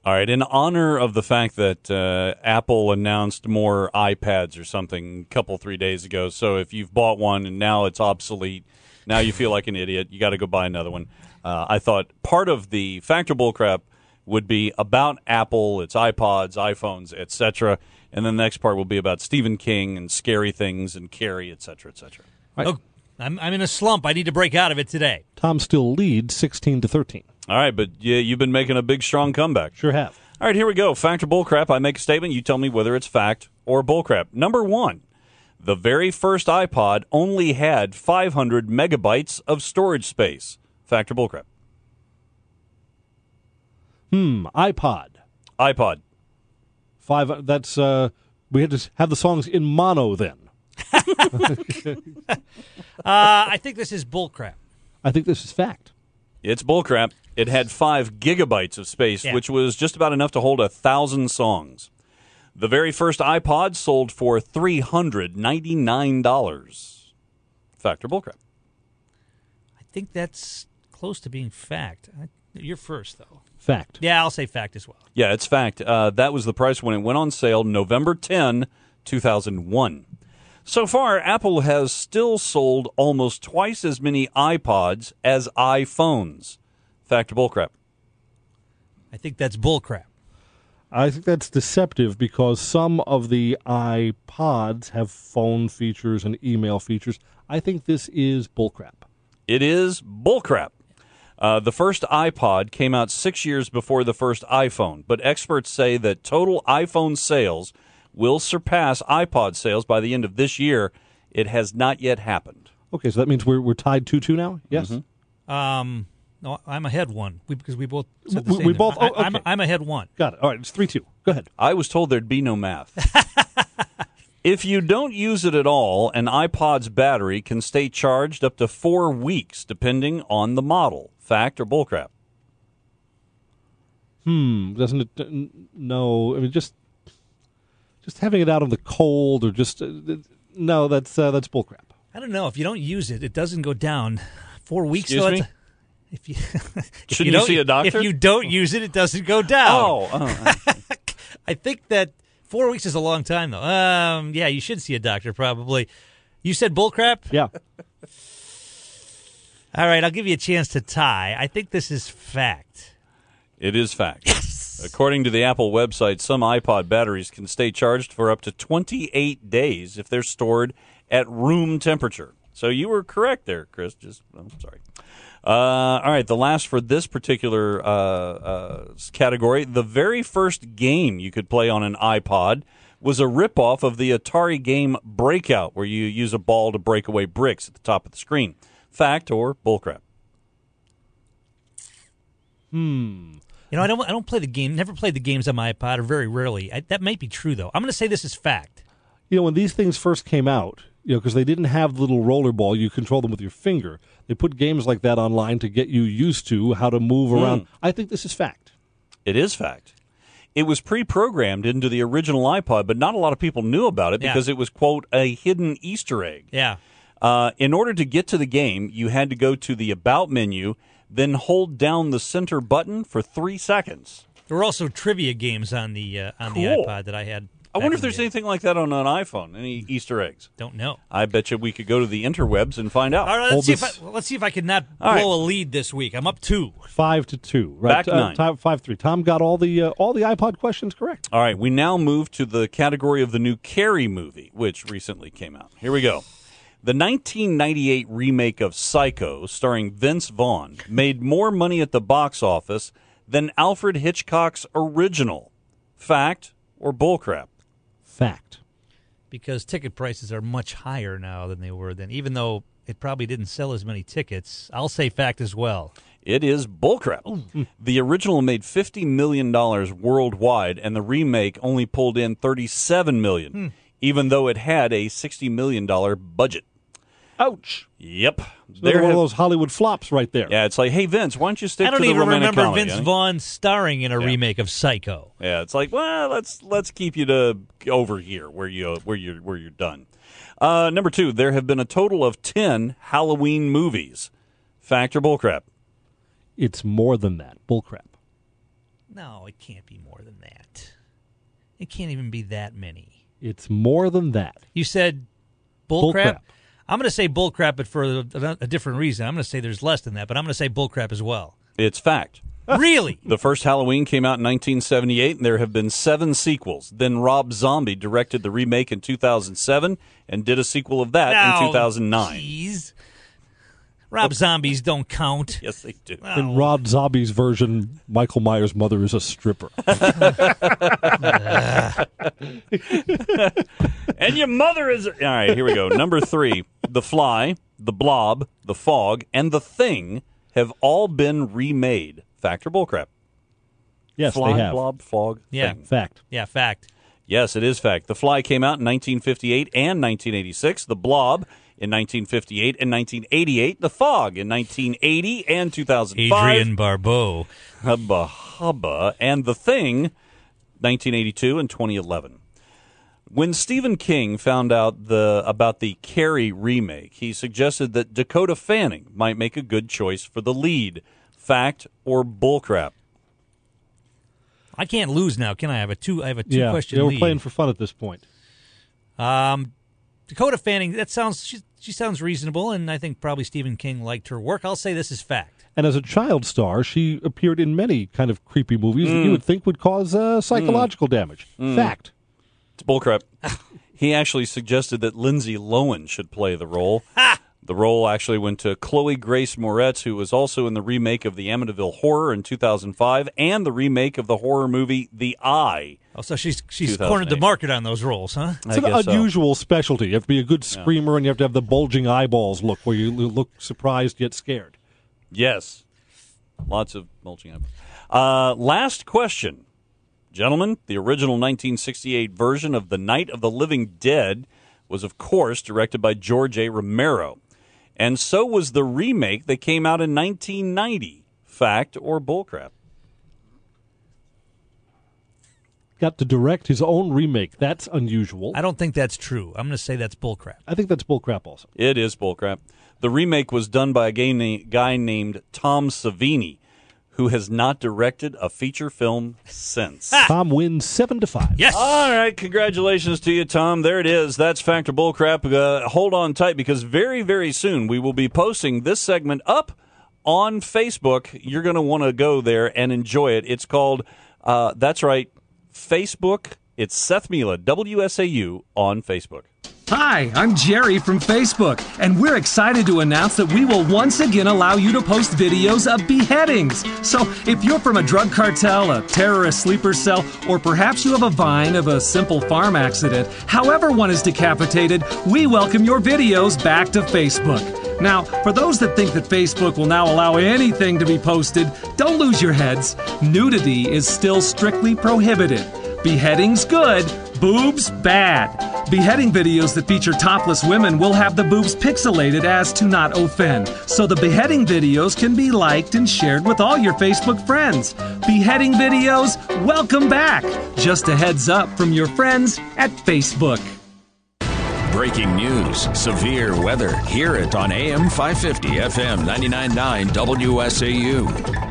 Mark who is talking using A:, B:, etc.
A: All right, in honor of the fact that Apple announced more iPads or something a couple, 3 days ago, so if you've bought one and now it's obsolete, now you feel like an idiot, you got to go buy another one. I thought part of the Factor Bullcrap would be about Apple, its iPods, iPhones, etc., and then the next part will be about Stephen King and scary things and Carrie, etc., etc.
B: Right.
C: Oh, I'm in a slump. I need to break out of it today.
B: Tom still leads 16-13.
A: All right, but you've been making a big, strong comeback.
B: Sure have.
A: All right, here we go. Fact or bullcrap. I make a statement. You tell me whether it's fact or bullcrap. Number one, the very first iPod only had 500 megabytes of storage space. Fact or bullcrap?
B: iPod.
A: iPod.
B: That's we had to have the songs in mono then.
C: I think this is bullcrap.
B: I think this is fact.
A: It's bullcrap. It had 5 gigabytes of space, which was just about enough to hold 1,000 songs. The very first iPod sold for $399. Fact or bullcrap?
C: I think that's close to being fact. You're first, though.
B: Fact.
C: Yeah, I'll say fact as well.
A: Yeah, it's fact. That was the price when it went on sale November 10, 2001. So far, Apple has still sold almost twice as many iPods as iPhones. Fact or bullcrap?
C: I think that's bullcrap.
B: I think that's deceptive because some of the iPods have phone features and email features. I think this is bullcrap.
A: It is bullcrap. The first iPod came out 6 years before the first iPhone, but experts say that total iPhone sales will surpass iPod sales by the end of this year. It has not yet happened.
B: Okay, so that means we're tied 2-2 now? Yes?
C: Mm-hmm. No, I'm ahead one because we both said the same
B: We
C: thing.
B: both. Oh, okay.
C: I'm ahead one.
B: Got it. All right, it's 3-2. Go ahead.
A: I was told there'd be no math. If you don't use it at all, an iPod's battery can stay charged up to 4 weeks, depending on the model. Fact or bullcrap?
B: Doesn't it? No. I mean, just having it out in the cold or just no. That's bullcrap.
C: I don't know. If you don't use it, it doesn't go down. 4 weeks.
A: Excuse me?
C: If you
A: Shouldn't you see a doctor?
C: If you don't use it, it doesn't go down.
A: Oh.
C: I think that 4 weeks is a long time, though. Yeah, you should see a doctor probably. You said bullcrap?
B: Yeah.
C: All right, I'll give you a chance to tie. I think this is fact.
A: It is fact. According to the Apple website, some iPod batteries can stay charged for up to 28 days if they're stored at room temperature. So you were correct there, Chris. I'm sorry. All right, the last for this particular category, the very first game you could play on an iPod was a ripoff of the Atari game Breakout, where you use a ball to break away bricks at the top of the screen. Fact or bullcrap?
C: You know, I don't play the game. Never played the games on my iPod, or very rarely. That might be true, though. I'm going to say this is fact.
B: You know, when these things first came out, because they didn't have the little roller ball, you control them with your finger. They put games like that online to get you used to how to move around. I think this is fact.
A: It is fact. It was pre-programmed into the original iPod, but not a lot of people knew about it because it was, quote, a hidden Easter egg.
C: Yeah.
A: In order to get to the game, you had to go to the About menu, then hold down the center button for 3 seconds.
C: There were also trivia games on the iPod that I had.
A: I wonder if there's anything like that on an iPhone. Any Easter eggs?
C: Don't know.
A: I bet you we could go to the interwebs and find out.
C: All right, let's see if I can not blow a lead this week. I'm up 2.
B: 5-2. Right.
A: Back 9.
B: 5-3. Tom got all the iPod questions correct.
A: All right, we now move to the category of the new Carrie movie, which recently came out. Here we go. The 1998 remake of Psycho, starring Vince Vaughn, made more money at the box office than Alfred Hitchcock's original. Fact or bullcrap?
B: Fact.
C: Because ticket prices are much higher now than they were then. Even though it probably didn't sell as many tickets, I'll say fact as well.
A: It is bullcrap. The original made $50 million worldwide, and the remake only pulled in $37 million, even though it had a $60 million budget.
B: Ouch.
A: Yep.
B: So they're one of those Hollywood flops right there.
A: Yeah, it's like, hey, Vince, why don't you stick to the
C: I don't even
A: romantic
C: remember
A: comedy,
C: Vince Vaughn starring in a remake of Psycho.
A: Yeah, it's like, well, let's keep you to over here where you're done. Number 2, there have been a total of 10 Halloween movies. Fact or bullcrap?
B: It's more than that. Bullcrap.
C: No, it can't be more than that. It can't even be that many.
B: It's more than that.
C: You said bullcrap?
B: Bullcrap.
C: I'm going to say bullcrap, but for a different reason. I'm going to say there's less than that, but I'm going to say bullcrap as well.
A: It's fact.
C: Really?
A: The first Halloween came out in 1978, and there have been 7 sequels. Then Rob Zombie directed the remake in 2007 and did a sequel of that in 2009.
C: Jeez. Rob Zombies don't count.
A: Yes, they do.
B: In Rob Zombie's version, Michael Myers' mother is a stripper.
A: And your mother is... All right, here we go. Number 3, The Fly, The Blob, The Fog, and The Thing have all been remade. Fact or bullcrap?
B: Yes,
A: Fly,
B: they have.
A: Blob, Fog,
C: Yeah.
A: Thing.
B: Fact.
C: Yeah, fact.
A: Yes, it is fact. The Fly came out in 1958 and 1986. The Blob in 1958 and 1988. The Fog in 1980 and 2005.
C: Adrian Barbeau.
A: Hubba Hubba. And The Thing, 1982 and 2011. When Stephen King found out about the Carrie remake, he suggested that Dakota Fanning might make a good choice for the lead. Fact or bullcrap?
C: I can't lose now, can I? I have a two
B: Yeah,
C: question
B: we're
C: lead.
B: playing for fun at this point.
C: Dakota Fanning, she sounds reasonable, and I think probably Stephen King liked her work. I'll say this is fact.
B: And as a child star, she appeared in many kind of creepy movies that you would think would cause psychological damage. Fact.
A: It's bullcrap. He actually suggested that Lindsay Lohan should play the role. The role actually went to Chloe Grace Moretz, who was also in the remake of the Amityville Horror in 2005 and the remake of the horror movie The Eye.
C: Oh, so she's
A: 2008.
C: cornered the market on those roles, huh?
B: It's an unusual specialty. You have to be a good screamer, and you have to have the bulging eyeballs look, where you look surprised yet scared.
A: Yes. Lots of mulching up. Last question. Gentlemen, the original 1968 version of The Night of the Living Dead was, of course, directed by George A. Romero. And so was the remake that came out in 1990. Fact or bullcrap?
B: Got to direct his own remake. That's unusual.
C: I don't think that's true. I'm going to say that's bullcrap.
B: I think that's bullcrap also.
A: It is bullcrap. The remake was done by a guy named Tom Savini, who has not directed a feature film since.
B: Tom wins 7-5.
C: Yes.
A: All right, congratulations to you, Tom. There it is. That's Fact or Bullcrap. Hold on tight, because very, very soon we will be posting this segment up on Facebook. You're going to want to go there and enjoy it. It's called, that's right, Facebook. It's Seth Mila, WSAU, on Facebook.
D: Hi, I'm Jerry from Facebook, and we're excited to announce that we will once again allow you to post videos of beheadings. So if you're from a drug cartel, a terrorist sleeper cell, or perhaps you have a vine of a simple farm accident, however one is decapitated, we welcome your videos back to Facebook. Now, for those that think that Facebook will now allow anything to be posted, don't lose your heads. Nudity is still strictly prohibited. Beheadings good, boobs bad. Beheading videos that feature topless women will have the boobs pixelated as to not offend. So the beheading videos can be liked and shared with all your Facebook friends. Beheading videos, welcome back. Just a heads up from your friends at Facebook.
E: Breaking news, severe weather. Hear it on AM 550, FM 99.9 WSAU.